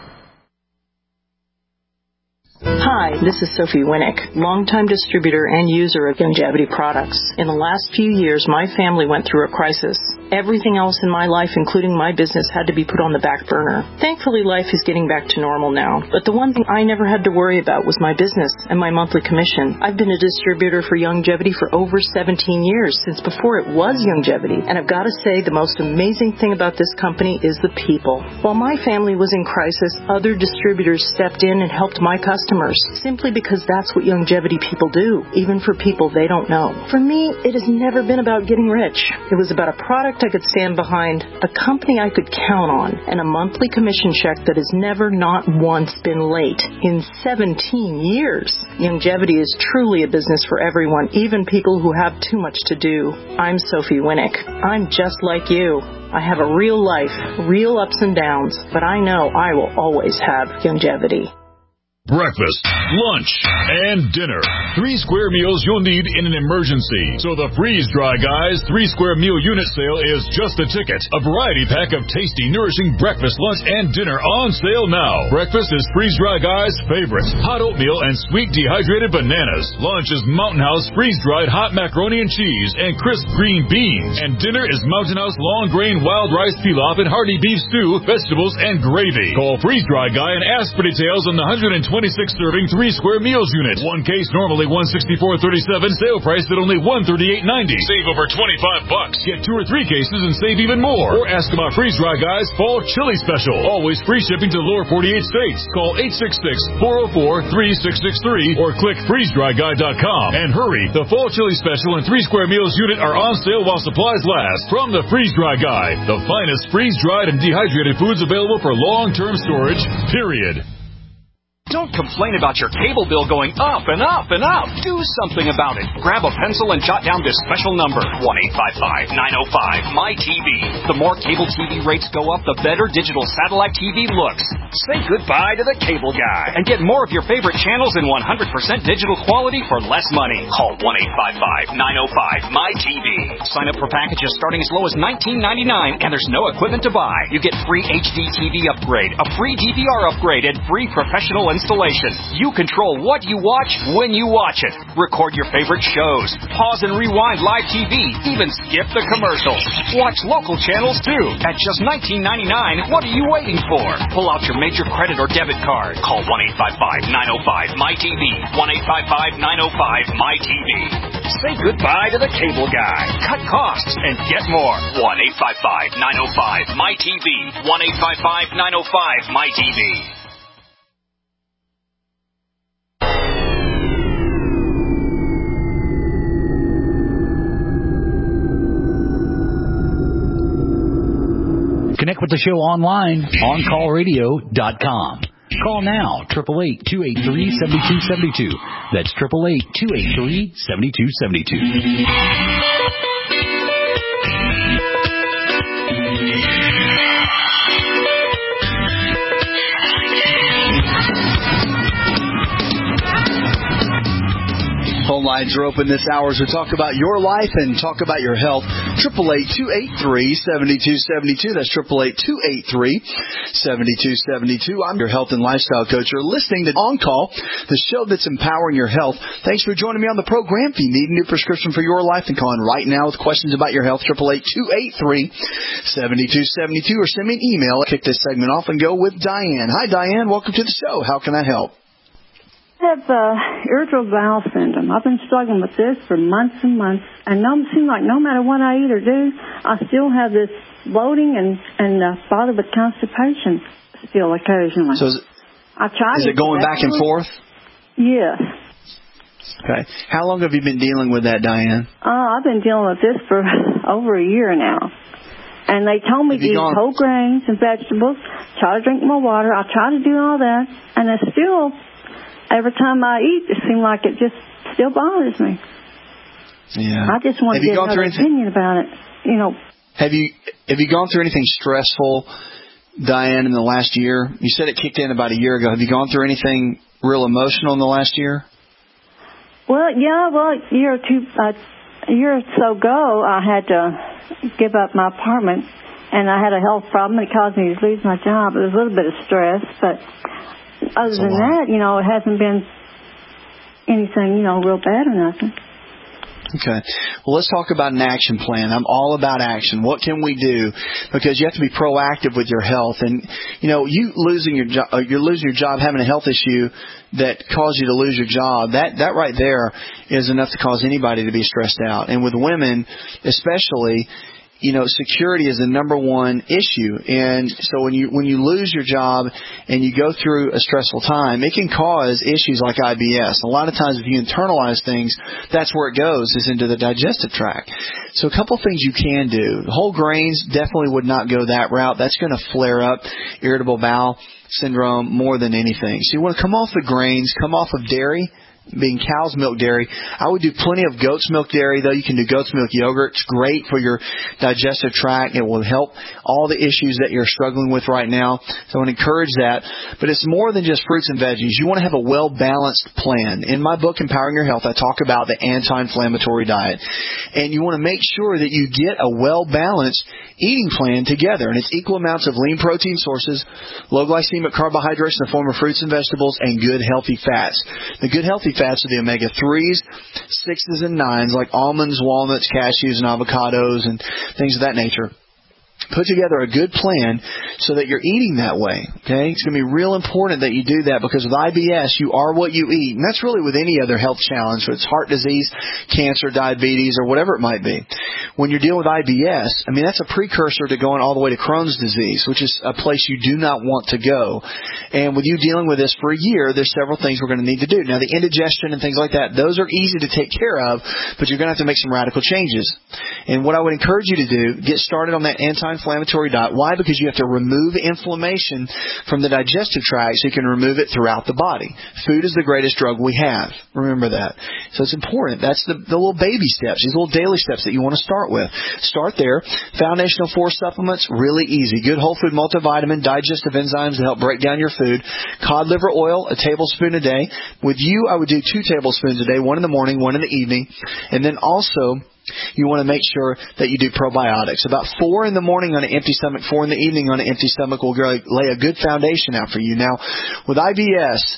Hi, this is Sophie Winnick, longtime distributor and user of Youngevity products. In the last few years, my family went through a crisis. Everything else in my life, including my business, had to be put on the back burner. Thankfully, life is getting back to normal now. But the one thing I never had to worry about was my business and my monthly commission. I've been a distributor for Youngevity for over seventeen years, since before it was Youngevity. And I've got to say, the most amazing thing about this company is the people. While my family was in crisis, other distributors stepped in and helped my customers, simply because that's what Youngevity people do, even for people they don't know. For me, it has never been about getting rich. It was about a product I could stand behind, a company I could count on, and a monthly commission check that has never not once been late in seventeen years. Youngevity is truly a business for everyone, even people who have too much to do. I'm Sophie Winnick. I'm just like you. I have a real life, real ups and downs, but I know I will always have Youngevity. Breakfast, lunch, and dinner. Three square meals you'll need in an emergency. So the Freeze Dry Guys three square meal unit sale is just a ticket. A variety pack of tasty, nourishing breakfast, lunch, and dinner on sale now. Breakfast is Freeze Dry Guys' favorite. Hot oatmeal and sweet dehydrated bananas. Lunch is Mountain House freeze-dried hot macaroni and cheese and crisp green beans. And dinner is Mountain House long grain wild rice pilaf and hearty beef stew, vegetables, and gravy. Call Freeze Dry Guy and ask for details on the one hundred twenty-six serving three square meals unit. One case normally one hundred sixty-four dollars and thirty-seven cents, sale price at only one hundred thirty-eight dollars and ninety cents. Save over twenty-five bucks. Get two or three cases and save even more. Or ask about Freeze Dry Guys Fall Chili Special. Always free shipping to the lower forty-eight states. Call eight six six, four oh four, three six six three or click freeze dry guy dot com. And hurry, the Fall Chili Special and three square meals unit are on sale while supplies last. From the Freeze Dry Guy, the finest freeze-dried and dehydrated foods available for long-term storage, period. Don't complain about your cable bill going up and up and up. Do something about it. Grab a pencil and jot down this special number, one eight five five, nine oh five, M Y T V. The more cable T V rates go up, the better digital satellite T V looks. Say goodbye to the cable guy and get more of your favorite channels in one hundred percent digital quality for less money. Call one eight five five, nine oh five, M Y T V. Sign up for packages starting as low as nineteen ninety-nine, and there's no equipment to buy. You get free H D T V upgrade, a free D V R upgrade, and free professional installation. You control what you watch when you watch it. Record your favorite shows. Pause and rewind live T V. Even skip the commercials. Watch local channels too. At just nineteen ninety-nine dollars, what are you waiting for? Pull out your major credit or debit card. Call one eight five five, nine oh five, M Y T V. one eight five five, nine oh five, M Y T V. Say goodbye to the cable guy. Cut costs and get more. one eight five five, nine oh five, M Y T V. one eight five five, nine oh five, M Y T V. Connect with the show online, on call radio dot com. Call now, eight eight eight, two eight three, seven two seven two. That's eight eight eight, two eight three, seven two seven two. Phone lines are open this hour as we talk about your life and talk about your health. eight eight eight, two eight three, seven two seven two. That's eight eight eight, two eight three, seven two seven two. I'm your health and lifestyle coach. You're listening to On Call, the show that's empowering your health. Thanks for joining me on the program. If you need a new prescription for your life, then call in right now with questions about your health. eight eight eight, two eight three, seven two seven two, or send me an email. Kick this segment off and go with Diane. Hi, Diane. Welcome to the show. How can I help? I have uh, irritable bowel syndrome. I've been struggling with this for months and months, and it seems like no matter what I eat or do, I still have this bloating and and uh, bothered with constipation still occasionally. So is it, I tried is it going back and forth? Yes. Okay. How long have you been dealing with that, Diane? Uh, I've been dealing with this for over a year now. And they told me to eat whole grains and vegetables, try to drink more water. I try to do all that, and it's still... Every time I eat, it seems like it just still bothers me. Yeah. I just want have to get another opinion about it. You know. Have you have you gone through anything stressful, Diane, in the last year? You said it kicked in about a year ago. Have you gone through anything real emotional in the last year? Well, yeah. Well, a year or two, uh, a year or so ago, I had to give up my apartment, and I had a health problem. It caused me to lose my job. It was a little bit of stress, but. Other than that, you know, it hasn't been anything, you know, real bad or nothing. Okay. Well, let's talk about an action plan. I'm all about action. What can we do? Because you have to be proactive with your health. And, you know, you losing your job, you're losing your job, having a health issue that caused you to lose your job, that, that right there is enough to cause anybody to be stressed out. And with women, especially, you know, security is the number one issue. And so when you when you lose your job and you go through a stressful time, it can cause issues like I B S. A lot of times if you internalize things, that's where it goes, is into the digestive tract. So a couple things you can do. Whole grains definitely would not go that route. That's going to flare up irritable bowel syndrome more than anything. So you want to come off the grains, come off of dairy, being cow's milk dairy. I would do plenty of goat's milk dairy, though. You can do goat's milk yogurt. It's great for your digestive tract. It will help all the issues that you're struggling with right now. So I would encourage that. But it's more than just fruits and veggies. You want to have a well-balanced plan. In my book, Empowering Your Health, I talk about the anti-inflammatory diet. And you want to make sure that you get a well-balanced eating plan together. And it's equal amounts of lean protein sources, low glycemic carbohydrates in the form of fruits and vegetables, and good healthy fats. The good healthy fats are the omega threes, sixes, and nines, like almonds, walnuts, cashews, and avocados, and things of that nature. Put together a good plan so that you're eating that way, okay? It's going to be real important that you do that, because with I B S, you are what you eat. And that's really with any other health challenge, whether it's heart disease, cancer, diabetes, or whatever it might be. When you're dealing with I B S, I mean, that's a precursor to going all the way to Crohn's disease, which is a place you do not want to go. And with you dealing with this for a year, there's several things we're going to need to do. Now, the indigestion and things like that, those are easy to take care of, but you're going to have to make some radical changes. And what I would encourage you to do, get started on that anti-inflammatory diet. Why? Because you have to remove inflammation from the digestive tract so you can remove it throughout the body. Food is the greatest drug we have. Remember that. So it's important. That's the, the little baby steps, these little daily steps that you want to start with. Start there. Foundational four supplements, really easy. Good whole food multivitamin, digestive enzymes to help break down your food. Cod liver oil, a tablespoon a day. With you, I would do two tablespoons a day, one in the morning, one in the evening. And then also, you want to make sure that you do probiotics. About four in the morning on an empty stomach, four in the evening on an empty stomach will lay a good foundation out for you. Now, with I B S,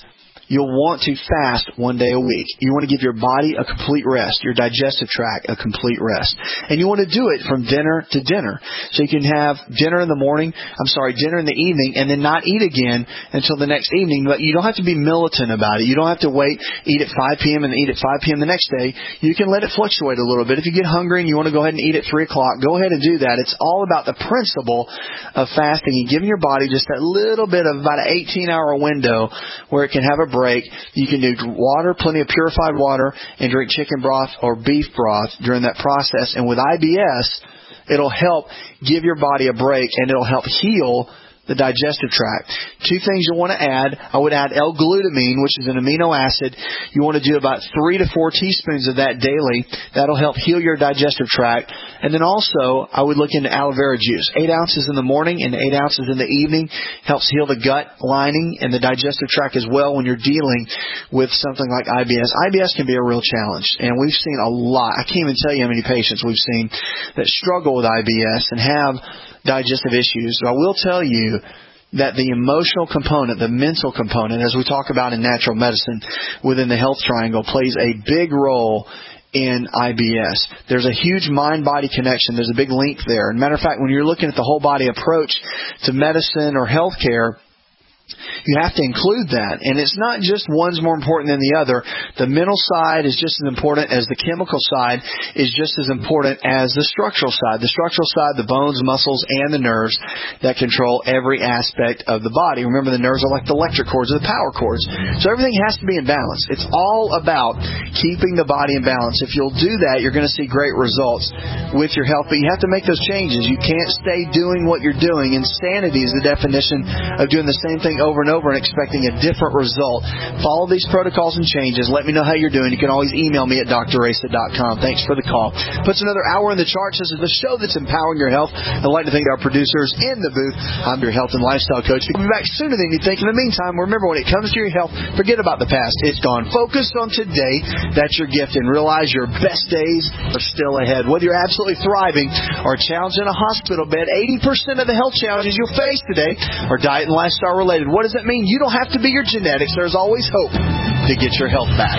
you'll want to fast one day a week. You want to give your body a complete rest, your digestive tract a complete rest. And you want to do it from dinner to dinner. So you can have dinner in the morning, I'm sorry, dinner in the evening, and then not eat again until the next evening. But you don't have to be militant about it. You don't have to wait, eat at five p.m. and eat at five p.m. the next day. You can let it fluctuate a little bit. If you get hungry and you want to go ahead and eat at three o'clock, go ahead and do that. It's all about the principle of fasting and giving your body just that little bit of about an eighteen-hour window where it can have a break. You can do water, plenty of purified water, and drink chicken broth or beef broth during that process. And with I B S, it'll help give your body a break, and it'll help heal the digestive tract. Two things you'll want to add. I would add L-glutamine, which is an amino acid. You want to do about three to four teaspoons of that daily. That'll help heal your digestive tract. And then also, I would look into aloe vera juice. Eight ounces in the morning and eight ounces in the evening helps heal the gut lining and the digestive tract as well when you're dealing with something like I B S. I B S can be a real challenge, and we've seen a lot. I can't even tell you how many patients we've seen that struggle with I B S and have digestive issues. So I will tell you that the emotional component, the mental component, as we talk about in natural medicine within the health triangle, plays a big role in I B S. There's a huge mind-body connection. There's a big link there. As a matter of fact, when you're looking at the whole body approach to medicine or healthcare, you have to include that. And it's not just one's more important than the other. The mental side is just as important as the chemical side is just as important as the structural side. The structural side, the bones, muscles, and the nerves that control every aspect of the body. Remember, the nerves are like the electric cords or the power cords. So everything has to be in balance. It's all about keeping the body in balance. If you'll do that, you're going to see great results with your health. But you have to make those changes. You can't stay doing what you're doing. Insanity is the definition of doing the same thing over and over and expecting a different result. Follow these protocols and changes. Let me know how you're doing. You can always email me at d r asa dot com. Thanks for the call. Puts another hour in the charts. This is the show that's empowering your health. I'd like to thank our producers in the booth. I'm your health and lifestyle coach. We'll be back sooner than you think. In the meantime, remember, when it comes to your health, forget about the past. It's gone. Focus on today. That's your gift. And realize your best days are still ahead. Whether you're absolutely thriving or challenged in a hospital bed, eighty percent of the health challenges you'll face today are diet and lifestyle related. What does that mean? You don't have to be your genetics. There's always hope to get your health back.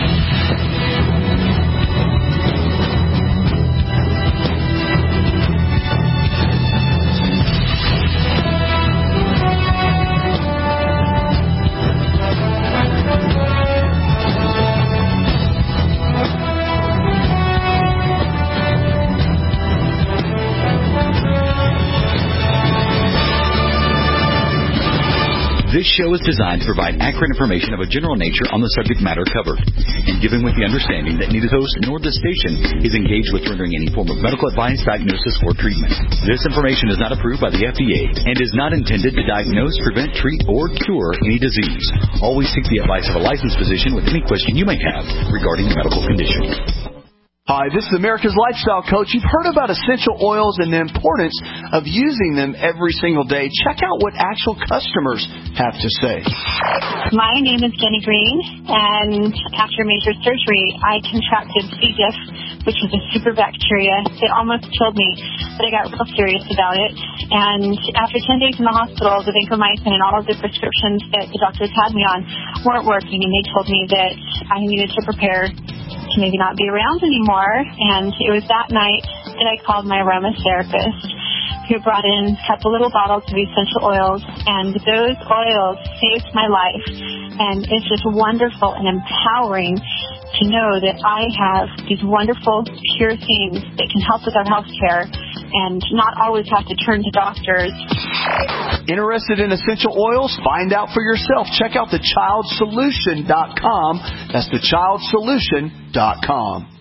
This show is designed to provide accurate information of a general nature on the subject matter covered, and given with the understanding that neither host nor the station is engaged with rendering any form of medical advice, diagnosis, or treatment. This information is not approved by the F D A and is not intended to diagnose, prevent, treat, or cure any disease. Always seek the advice of a licensed physician with any question you may have regarding medical conditions. Hi, this is America's Lifestyle Coach. You've heard about essential oils and the importance of using them every single day. Check out what actual customers have to say. My name is Jenny Green, and after major surgery, I contracted C. diff, which is a super bacteria. It almost killed me, but I got real serious about it. And after ten days in the hospital, the vancomycin and all of the prescriptions that the doctors had me on weren't working, and they told me that I needed to prepare to maybe not be around anymore. And it was that night that I called my aromatherapist, who brought in a couple little bottles of essential oils, and those oils saved my life. And it's just wonderful and empowering to know that I have these wonderful, pure things that can help with our health care and not always have to turn to doctors. Interested in essential oils? Find out for yourself. Check out the child solution dot com. That's the child solution dot com.